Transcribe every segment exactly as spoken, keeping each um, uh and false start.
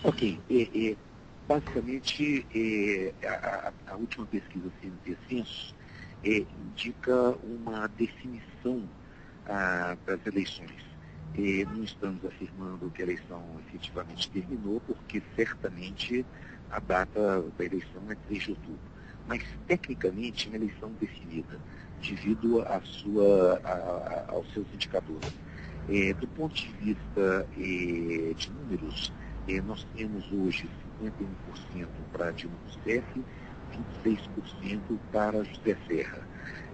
Ok. É, é, basicamente, é, a, a última pesquisa C N P Census é, indica uma definição ah, das eleições. É, não estamos afirmando que a eleição efetivamente terminou, porque certamente a data da eleição é três de outubro. Mas, tecnicamente, é uma eleição definida, devido à sua, a, a, aos seus indicadores. É, do ponto de vista é, de números, é, nós temos hoje cinquenta e um por cento para Dilma Rousseff, vinte e seis por cento para José Serra,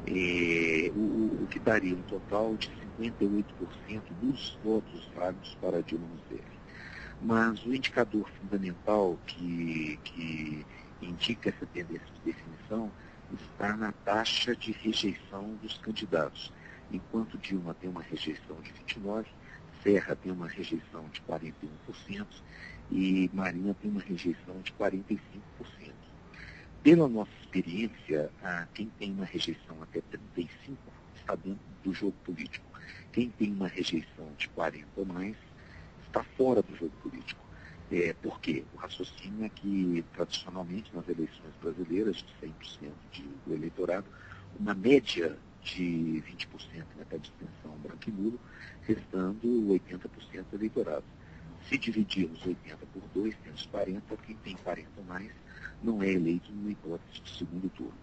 é, o, o que daria um total de cinquenta e oito por cento dos votos válidos para Dilma Rousseff. Mas o indicador fundamental que, que indica essa tendência de definição está na taxa de rejeição dos candidatos. Enquanto Dilma tem uma rejeição de vinte e nove por cento, Serra tem uma rejeição de quarenta e um por cento e Marina tem uma rejeição de quarenta e cinco por cento. Pela nossa experiência, quem tem uma rejeição até trinta e cinco por cento está dentro do jogo político. Quem tem uma rejeição de quarenta por cento ou mais está fora do jogo político. É, por quê? O raciocínio é que, tradicionalmente, nas eleições brasileiras, de cem por cento de, do eleitorado, uma média de vinte por cento né, para abstenção branco e nulo, restando oitenta por cento do eleitorado. Se dividirmos oitenta por dois, temos quarenta, quem tem quarenta ou mais não é eleito numa hipótese de segundo turno.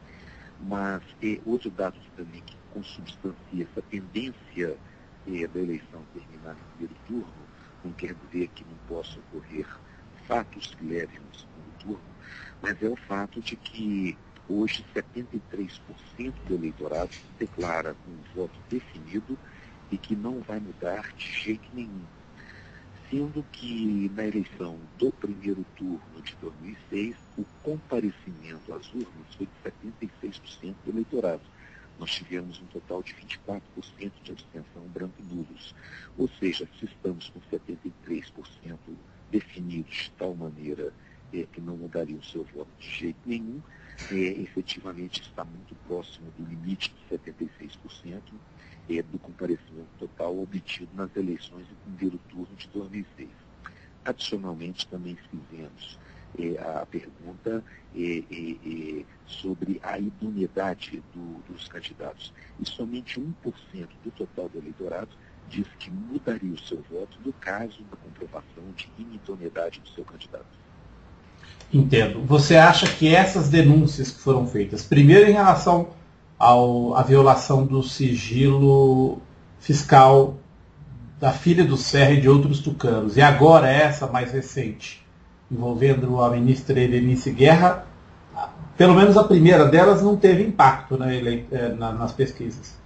Mas é, outro dado também que consubstancia essa tendência é, da eleição terminar no primeiro turno, não quer dizer que não possam ocorrer fatos que levem ao segundo turno, mas é o fato de que hoje setenta e três por cento do eleitorado declara um voto definido e que não vai mudar de jeito nenhum. Sendo que na eleição do primeiro turno de dois mil e seis, o comparecimento às urnas foi de setenta e seis por cento do eleitorado. Nós tivemos um total de vinte e quatro por cento de abstenção branco e nulos. Ou seja, se estamos com setenta e três por cento definidos de tal maneira é, que não mudariam o seu voto de jeito nenhum, é, efetivamente está muito próximo do limite de setenta e seis por cento é, do comparecimento total obtido nas eleições do primeiro turno de dois mil e seis. Adicionalmente, também fizemos é, a pergunta é, é, é, sobre a idoneidade do, dos candidatos. E somente um por cento do total do eleitorado diz que mudaria o seu voto no caso da comprovação de inidoneidade do seu candidato. Entendo. Você acha que essas denúncias que foram feitas, primeiro em relação ao, à violação do sigilo fiscal da filha do Serra e de outros tucanos, e agora essa mais recente, envolvendo a ministra Helenice Guerra, pelo menos a primeira delas não teve impacto na ele... na, nas pesquisas?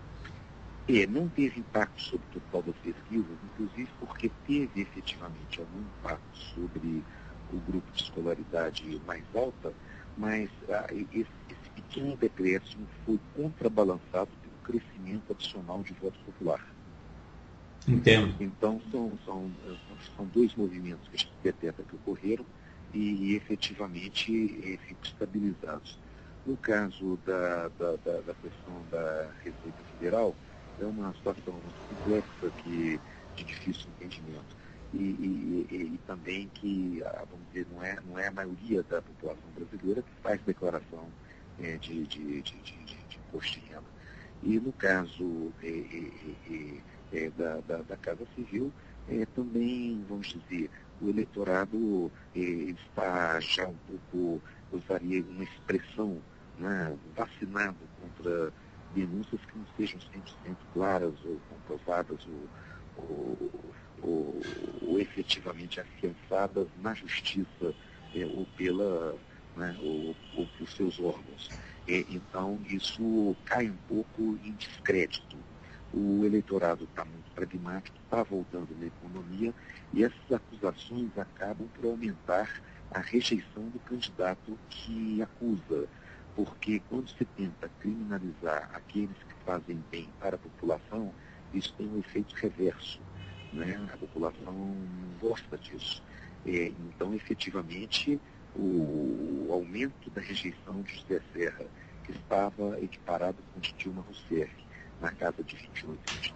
É, não teve impacto sobre o total das pesquisas, inclusive porque teve efetivamente algum impacto sobre o grupo de escolaridade mais alta, mas ah, esse, esse pequeno decréscimo foi contrabalançado pelo crescimento adicional de voto popular. Entendo. Então, são, são, são dois movimentos que a gente detecta que ocorreram e, efetivamente, eh, ficam estabilizados. No caso da, da, da, da questão da Receita Federal, é uma situação muito complexa que, de difícil entendimento. E, e, e, e também que, vamos dizer, não é, não é a maioria da população brasileira que faz declaração é, de, de, de, de, de imposto de renda. E no caso é, é, é, da, da, da Casa Civil, é, também, vamos dizer, o eleitorado é, está já um pouco, eu usaria uma expressão, né, vacinado contra denúncias que não sejam cem por cento claras ou comprovadas ou, ou, ou, ou efetivamente afiançadas na justiça é, ou, pela, né, ou, ou por seus órgãos. É, então, isso cai um pouco em descrédito. O eleitorado está muito pragmático, está voltando na economia e essas acusações acabam por aumentar a rejeição do candidato que acusa. Porque quando se tenta criminalizar aqueles que fazem bem para a população, isso tem um efeito reverso, né? A população não gosta disso. É, então, efetivamente, o, o aumento da rejeição de José Serra, que estava equiparado com o de Dilma Rousseff, na casa de vinte e oito, vinte e nove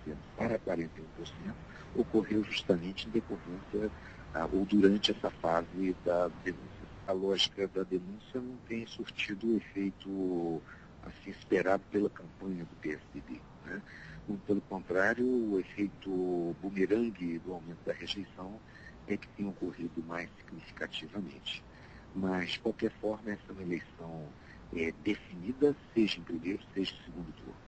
cento para quarenta e um por cento ocorreu justamente em decorrência ah, ou durante essa fase da denúncia. A lógica da denúncia não tem surtido o efeito assim, esperado pela campanha do P S D B. Né? Pelo contrário, o efeito bumerangue do aumento da rejeição é que tem ocorrido mais significativamente. Mas, de qualquer forma, essa é uma eleição é, definida, seja em primeiro, seja em segundo turno.